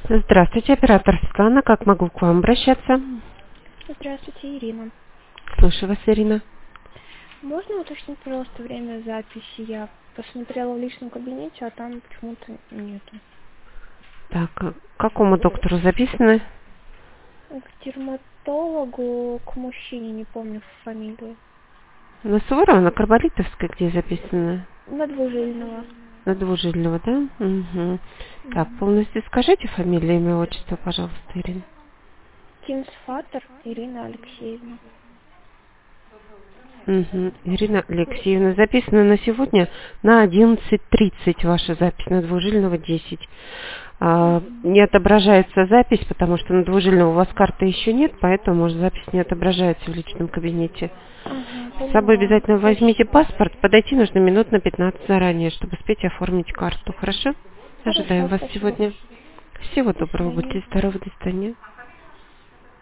Здравствуйте, оператор Светлана. Как могу к вам обращаться? Здравствуйте, Ирина. Слушаю вас, Ирина. Можно уточнить, пожалуйста, время записи? Я посмотрела в личном кабинете, а там почему-то нету. Так, к какому доктору записаны? К дерматологу, к мужчине, не помню фамилию. На Суворова, на Карболитовской, где записаны? На Двужильного. На Двужильного, да? Угу. Так, полностью скажите фамилию, имя, отчество, пожалуйста, Ирина. Кинсфатер Ирина Алексеевна. Угу. Ирина Алексеевна, записана на сегодня на 11:30 ваша запись, на Двужильного 10. Не отображается запись, потому что на Двужильного у вас карты еще нет, поэтому, может, запись не отображается в личном кабинете. Ага, С собой понимаю. обязательно возьмите паспорт, подойти нужно минут на 15 заранее, чтобы успеть оформить карту. Хорошо? Ожидаем Хорошо, вас спасибо. сегодня. Всего До доброго, будьте свидания. здоровы, до свидания.